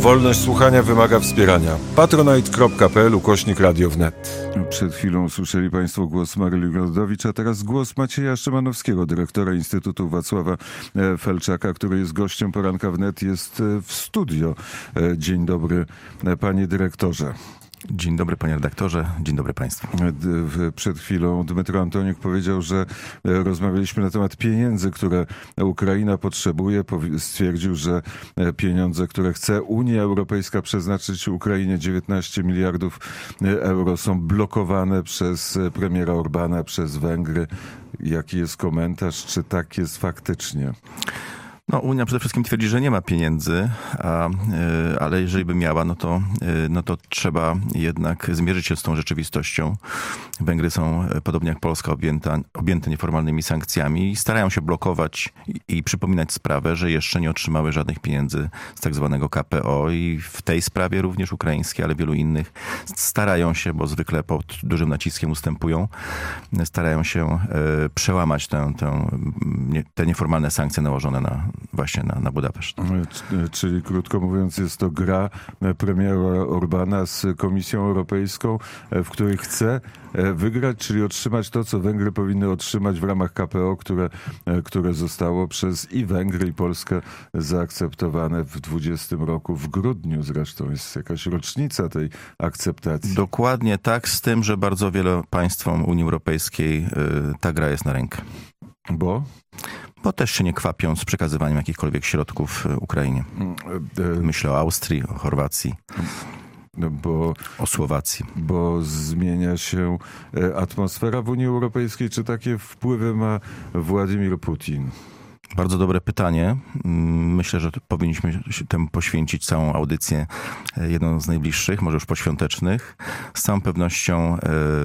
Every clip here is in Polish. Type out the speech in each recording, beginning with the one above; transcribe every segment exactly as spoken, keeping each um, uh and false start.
Wolność słuchania wymaga wspierania. patronite kropka p l ukośnik radio wnet. Przed chwilą słyszeli Państwo głos Maryli Rodowicz, a teraz głos Macieja Szymanowskiego, dyrektora Instytutu Wacława Felczaka, który jest gościem Poranka Wnet, jest w studio. Dzień dobry, panie dyrektorze. Dzień dobry, panie redaktorze. Dzień dobry państwu. Przed chwilą Dmytro Antoniuk powiedział, że rozmawialiśmy na temat pieniędzy, które Ukraina potrzebuje. Stwierdził, że pieniądze, które chce Unia Europejska przeznaczyć Ukrainie, dziewiętnaście miliardów euro, są blokowane przez premiera Orbána, przez Węgry. Jaki jest komentarz? Czy tak jest faktycznie? No, Unia przede wszystkim twierdzi, że nie ma pieniędzy, a, ale jeżeli by miała, no to, no to trzeba jednak zmierzyć się z tą rzeczywistością. Węgry są, podobnie jak Polska, objęta, objęte nieformalnymi sankcjami i starają się blokować i, i przypominać sprawę, że jeszcze nie otrzymały żadnych pieniędzy z tak zwanego K P O i w tej sprawie również ukraińskiej, ale wielu innych starają się, bo zwykle pod dużym naciskiem ustępują, starają się e, przełamać tę, tę, nie, te nieformalne sankcje nałożone na właśnie na, na Budapeszt. Czyli krótko mówiąc, jest to gra premiera Orbána z Komisją Europejską, w której chce wygrać, czyli otrzymać to, co Węgry powinny otrzymać w ramach K P O, które, które zostało przez i Węgry, i Polskę zaakceptowane w dwudziestym roku, w grudniu zresztą. Jest jakaś rocznica tej akceptacji. Dokładnie tak, z tym, że bardzo wiele państwom Unii Europejskiej ta gra jest na rękę. Bo? Bo też się nie kwapią z przekazywaniem jakichkolwiek środków Ukrainie. Myślę o Austrii, o Chorwacji, no bo, o Słowacji. Bo zmienia się atmosfera w Unii Europejskiej. Czy takie wpływy ma Władimir Putin? Bardzo dobre pytanie. Myślę, że powinniśmy temu poświęcić całą audycję, jedną z najbliższych, może już poświątecznych. Z całą pewnością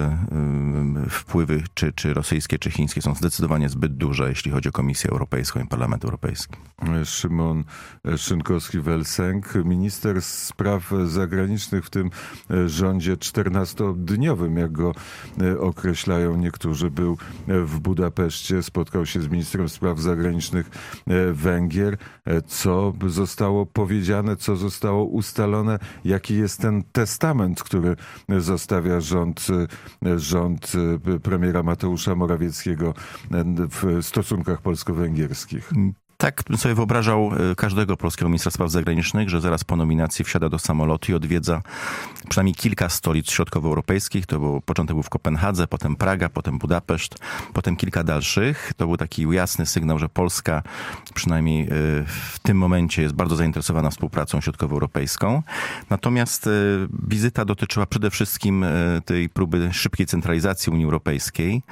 wpływy czy, czy rosyjskie, czy chińskie są zdecydowanie zbyt duże, jeśli chodzi o Komisję Europejską i Parlament Europejski. Szymon Szynkowski-Welsenk, minister spraw zagranicznych w tym rządzie czternastodniowym, jak go określają niektórzy, był w Budapeszcie, spotkał się z ministrem spraw zagranicznych Węgier. Co zostało powiedziane, co zostało ustalone? Jaki jest ten testament, który zostawia rząd, rząd premiera Mateusza Morawieckiego w stosunkach polsko-węgierskich? Tak bym sobie wyobrażał każdego polskiego ministra spraw zagranicznych, że zaraz po nominacji wsiada do samolotu i odwiedza przynajmniej kilka stolic środkowoeuropejskich. To był, początek był w Kopenhadze, potem Praga, potem Budapeszt, potem kilka dalszych. To był taki jasny sygnał, że Polska przynajmniej w tym momencie jest bardzo zainteresowana współpracą środkowoeuropejską. Natomiast wizyta dotyczyła przede wszystkim tej próby szybkiej centralizacji Unii Europejskiej.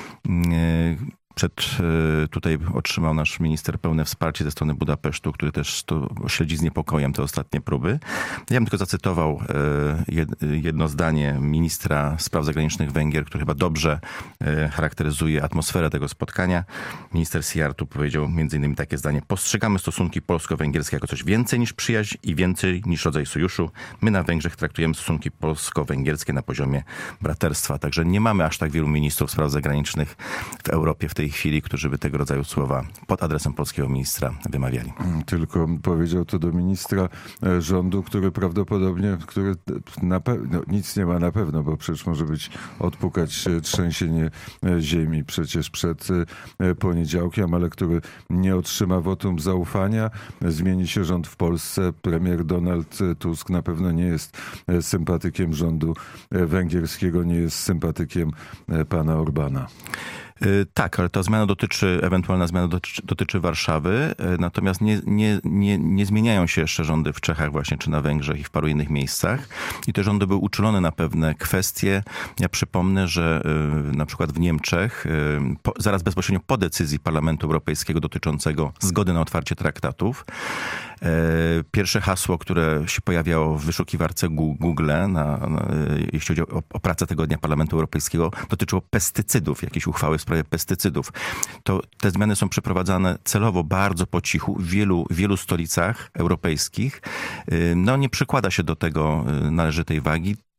Przed, tutaj otrzymał nasz minister pełne wsparcie ze strony Budapesztu, który też to śledzi z niepokojem te ostatnie próby. Ja bym tylko zacytował jedno zdanie ministra spraw zagranicznych Węgier, który chyba dobrze charakteryzuje atmosferę tego spotkania. Minister Szijjártó powiedział między innymi takie zdanie: postrzegamy stosunki polsko-węgierskie jako coś więcej niż przyjaźń i więcej niż rodzaj sojuszu. My na Węgrzech traktujemy stosunki polsko-węgierskie na poziomie braterstwa. Także nie mamy aż tak wielu ministrów spraw zagranicznych w Europie w tej chwili, którzy by tego rodzaju słowa pod adresem polskiego ministra wymawiali. Tylko powiedział to do ministra rządu, który prawdopodobnie, który na pewno, no, nic nie ma na pewno, bo przecież może być odpukać trzęsienie ziemi przecież przed poniedziałkiem, ale który nie otrzyma wotum zaufania. Zmieni się rząd w Polsce. Premier Donald Tusk na pewno nie jest sympatykiem rządu węgierskiego, nie jest sympatykiem pana Orbána. Tak, ale ta zmiana dotyczy, ewentualna zmiana dotyczy, dotyczy Warszawy, natomiast nie, nie, nie, nie zmieniają się jeszcze rządy w Czechach właśnie, czy na Węgrzech i w paru innych miejscach. I te rządy były uczulone na pewne kwestie. Ja przypomnę, że na przykład w Niemczech, po, zaraz bezpośrednio po decyzji Parlamentu Europejskiego dotyczącego zgody na otwarcie traktatów, pierwsze hasło, które się pojawiało w wyszukiwarce Google, na, na, jeśli chodzi o, o pracę tego dnia Parlamentu Europejskiego, dotyczyło pestycydów, jakieś uchwały w sprawie pestycydów. To te zmiany są przeprowadzane celowo bardzo po cichu w wielu, wielu stolicach europejskich. No nie przykłada się do tego należytej wagi.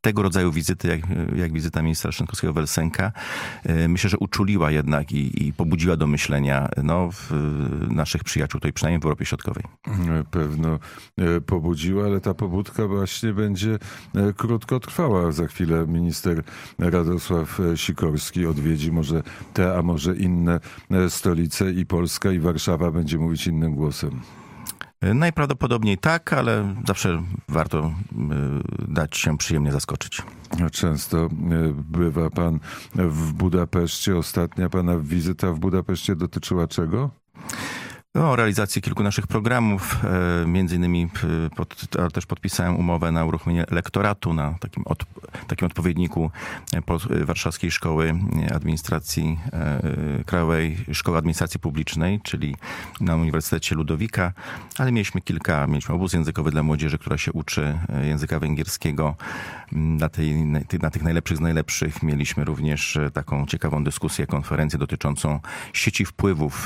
tego rodzaju wizyty, jak, jak wizyta ministra Szynkowskiego w Helsinkach, myślę, że uczuliła jednak i, i pobudziła do myślenia no, naszych przyjaciół, tutaj przynajmniej w Europie Środkowej. Pewno pobudziła, ale ta pobudka właśnie będzie krótkotrwała. Za chwilę minister Radosław Sikorski odwiedzi może te, a może inne stolice i Polska i Warszawa będzie mówić innym głosem. Najprawdopodobniej tak, ale zawsze warto dać się przyjemnie zaskoczyć. Często bywa pan w Budapeszcie. Ostatnia pana wizyta w Budapeszcie dotyczyła czego? O realizacji kilku naszych programów, między innymi pod, ale też podpisałem umowę na uruchomienie lektoratu na takim, od, takim odpowiedniku Warszawskiej Szkoły Administracji Krajowej, Szkoły Administracji Publicznej, czyli na Uniwersytecie Ludowika, ale mieliśmy kilka, mieliśmy obóz językowy dla młodzieży, która się uczy języka węgierskiego. Na, tej, na tych najlepszych z najlepszych mieliśmy również taką ciekawą dyskusję, konferencję dotyczącą sieci wpływów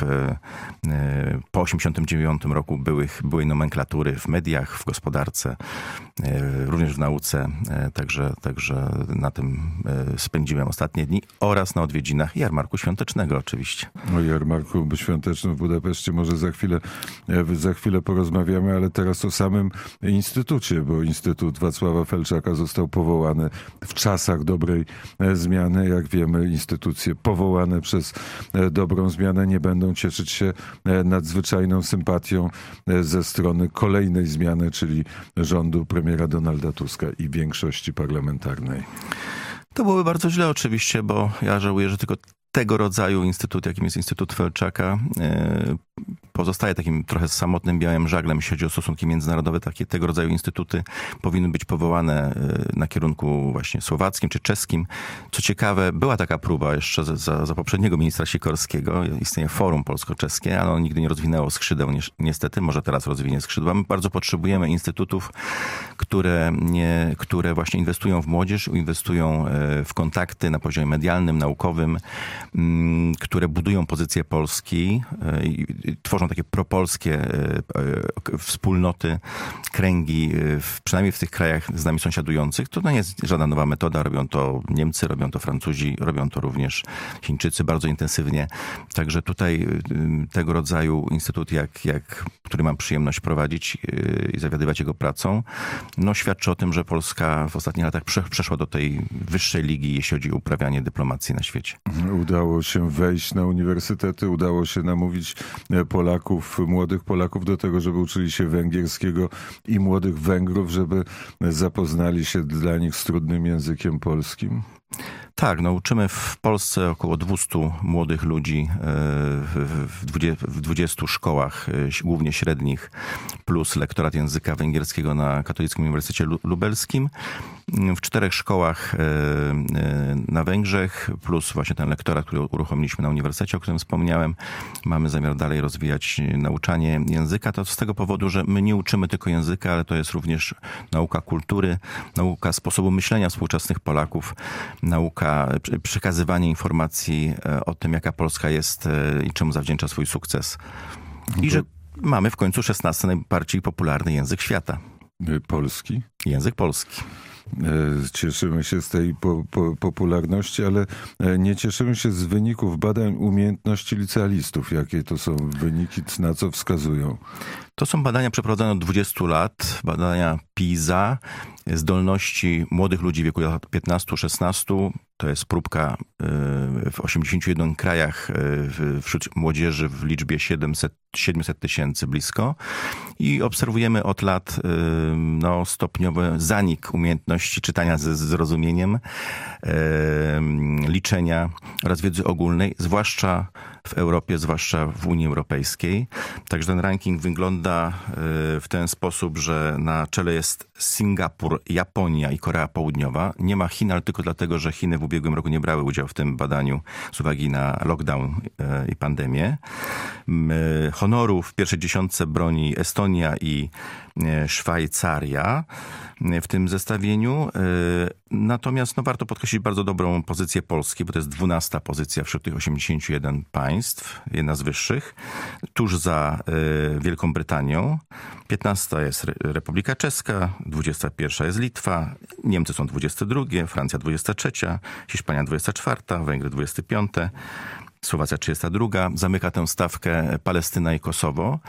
po osiemdziesiątym dziewiątym roku byłych, byłej nomenklatury w mediach, w gospodarce, również w nauce. Także, także na tym spędziłem ostatnie dni oraz na odwiedzinach jarmarku świątecznego oczywiście. O jarmarku świątecznym w Budapeszcie może za chwilę, za chwilę porozmawiamy, ale teraz o samym Instytucie, bo Instytut Wacława Felczaka został powołany w czasach dobrej zmiany. Jak wiemy, instytucje powołane przez dobrą zmianę nie będą cieszyć się nadzwyczajną sympatią ze strony kolejnej zmiany, czyli rządu premiera Donalda Tuska i większości parlamentarnej. To byłoby bardzo źle oczywiście, bo ja żałuję, że tylko tego rodzaju instytut, jakim jest Instytut Felczaka, pozostaje takim trochę samotnym białym żaglem, jeśli chodzi o stosunki międzynarodowe. Takie tego rodzaju instytuty powinny być powołane na kierunku właśnie słowackim czy czeskim. Co ciekawe, była taka próba jeszcze za, za poprzedniego ministra Sikorskiego. Istnieje forum polsko-czeskie, ale ono nigdy nie rozwinęło skrzydeł. Niestety, może teraz rozwinie skrzydła. My bardzo potrzebujemy instytutów, które, nie, które właśnie inwestują w młodzież, inwestują w kontakty na poziomie medialnym, naukowym, które budują pozycję Polski i tworzą takie propolskie wspólnoty, kręgi, przynajmniej w tych krajach z nami sąsiadujących. To nie jest żadna nowa metoda. Robią to Niemcy, robią to Francuzi, robią to również Chińczycy bardzo intensywnie. Także tutaj tego rodzaju instytut, jak, jak, który mam przyjemność prowadzić i zawiadywać jego pracą, no świadczy o tym, że Polska w ostatnich latach przeszła do tej wyższej ligi, jeśli chodzi o uprawianie dyplomacji na świecie. Udało się wejść na uniwersytety, udało się namówić Polaków, młodych Polaków do tego, żeby uczyli się węgierskiego i młodych Węgrów, żeby zapoznali się dla nich z trudnym językiem polskim. Tak, no uczymy w Polsce około dwieście młodych ludzi w dwudziestu szkołach, głównie średnich, plus lektorat języka węgierskiego na Katolickim Uniwersytecie Lubelskim. W czterech szkołach na Węgrzech, plus właśnie ten lektorat, który uruchomiliśmy na uniwersytecie, o którym wspomniałem. Mamy zamiar dalej rozwijać nauczanie języka. To z tego powodu, że my nie uczymy tylko języka, ale to jest również nauka kultury, nauka sposobu myślenia współczesnych Polaków, nauka przekazywanie informacji o tym, jaka Polska jest i czemu zawdzięcza swój sukces. I że mamy w końcu szesnasty najbardziej popularny język świata. Polski? Język polski. Cieszymy się z tej po, po, popularności, ale nie cieszymy się z wyników badań umiejętności licealistów. Jakie to są wyniki, na co wskazują? To są badania przeprowadzone od dwudziestu lat, badania PISA, zdolności młodych ludzi w wieku lat piętnastu szesnastu. To jest próbka w osiemdziesięciu jeden krajach wśród młodzieży w liczbie siedemset tysięcy blisko. I obserwujemy od lat no, stopniowy zanik umiejętności czytania ze zrozumieniem, liczenia oraz wiedzy ogólnej, zwłaszcza w Europie, zwłaszcza w Unii Europejskiej. Także ten ranking wygląda w ten sposób, że na czele jest Singapur, Japonia i Korea Południowa. Nie ma Chin, ale tylko dlatego, że Chiny w ubiegłym roku nie brały udziału w tym badaniu z uwagi na lockdown i pandemię. Honoru w pierwszej dziesiątce broni Estonia i Szwajcaria w tym zestawieniu, Natomiast no, warto podkreślić bardzo dobrą pozycję Polski, bo to jest dwunasta pozycja wśród tych osiemdziesięciu jeden państw, jedna z wyższych, tuż za y, Wielką Brytanią. piętnasta jest Re- Republika Czeska, dwudziesta pierwsza jest Litwa, Niemcy są dwudzieste drugie, Francja dwudziesta trzecia, Hiszpania dwudziesta czwarta, Węgry dwudzieste piąte. Słowacja trzydziesta druga, zamyka tę stawkę Palestyna i Kosowo.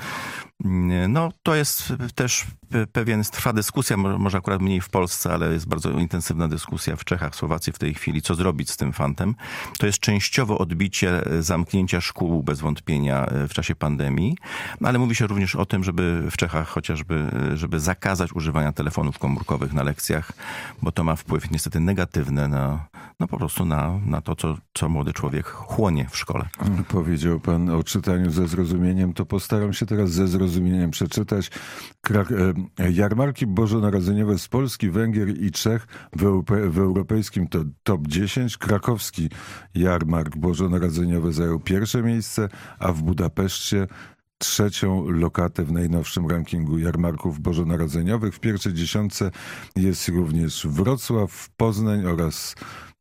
No to jest też pewien, trwa dyskusja, może akurat mniej w Polsce, ale jest bardzo intensywna dyskusja w Czechach, Słowacji w tej chwili, co zrobić z tym fantem. To jest częściowo odbicie zamknięcia szkół bez wątpienia w czasie pandemii, ale mówi się również o tym, żeby w Czechach chociażby, żeby zakazać używania telefonów komórkowych na lekcjach, bo to ma wpływ niestety negatywny na, no po prostu na, na to, co, co młody człowiek chłonie w szkole. Powiedział pan o czytaniu ze zrozumieniem, to postaram się teraz ze zrozumieniem przeczytać. Krak- Jarmarki bożonarodzeniowe z Polski, Węgier i Czech w, Europe- w europejskim to top dziesięć. Krakowski jarmark bożonarodzeniowy zajął pierwsze miejsce, a w Budapeszcie trzecią lokatę w najnowszym rankingu jarmarków bożonarodzeniowych. W pierwszej dziesiątce jest również Wrocław, Poznań oraz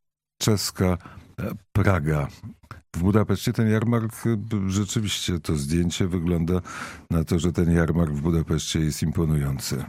czeska Praga. W Budapeszcie ten jarmark, rzeczywiście to zdjęcie wygląda na to, że ten jarmark w Budapeszcie jest imponujący.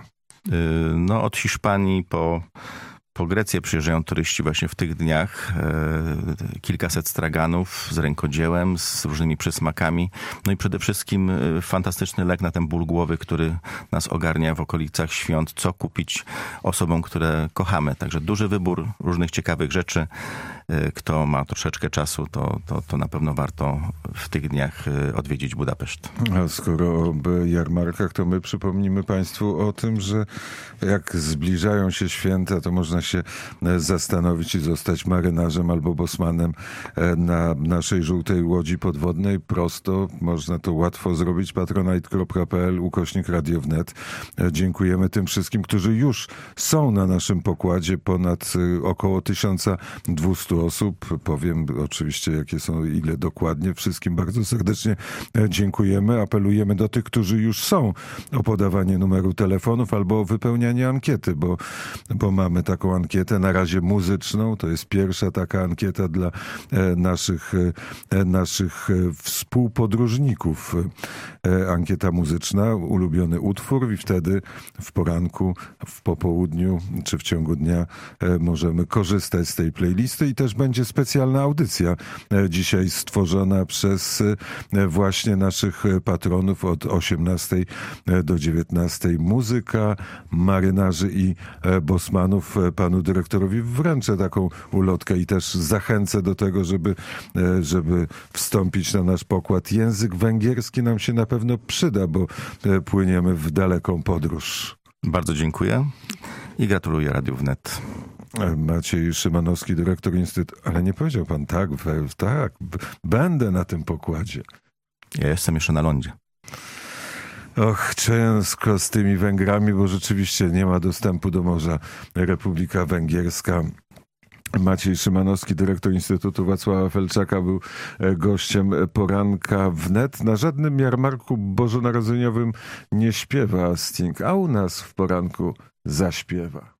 No od Hiszpanii po, po Grecję przyjeżdżają turyści właśnie w tych dniach. Kilkaset straganów z rękodziełem, z różnymi przysmakami. No i przede wszystkim fantastyczny lek na ten ból głowy, który nas ogarnia w okolicach świąt. Co kupić osobom, które kochamy. Także duży wybór różnych ciekawych rzeczy. Kto ma troszeczkę czasu, to, to, to na pewno warto w tych dniach odwiedzić Budapeszt. A skoro o jarmarkach, to my przypomnimy państwu o tym, że jak zbliżają się święta, to można się zastanowić i zostać marynarzem albo bosmanem na naszej żółtej łodzi podwodnej. Prosto, można to łatwo zrobić. patronite kropka p l ukośnik radio wnet. Dziękujemy tym wszystkim, którzy już są na naszym pokładzie. Ponad około tysiąc dwieście osób. Powiem oczywiście, jakie są, ile dokładnie. Wszystkim bardzo serdecznie dziękujemy. Apelujemy do tych, którzy już są, o podawanie numeru telefonów albo o wypełnianie ankiety, bo, bo mamy taką ankietę na razie muzyczną. To jest pierwsza taka ankieta dla naszych, naszych współpodróżników. Ankieta muzyczna, ulubiony utwór i wtedy w poranku, w popołudniu czy w ciągu dnia możemy korzystać z tej playlisty i też będzie specjalna audycja dzisiaj stworzona przez właśnie naszych patronów od osiemnastej do dziewiętnastej. Muzyka marynarzy i bosmanów. Panu dyrektorowi wręczę taką ulotkę i też zachęcę do tego, żeby, żeby wstąpić na nasz pokład. Język węgierski nam się na pewno przyda, bo płyniemy w daleką podróż. Bardzo dziękuję i gratuluję Radiu Wnet. Maciej Szymanowski, dyrektor Instytutu. Ale nie powiedział pan tak, we, tak, b- będę na tym pokładzie. Ja jestem jeszcze na lądzie. Och, ciężko z tymi Węgrami, bo rzeczywiście nie ma dostępu do morza. Republika Węgierska. Maciej Szymanowski, dyrektor Instytutu Wacława Felczaka, był gościem poranka wnet. Na żadnym jarmarku bożonarodzeniowym nie śpiewa Sting, a u nas w poranku zaśpiewa.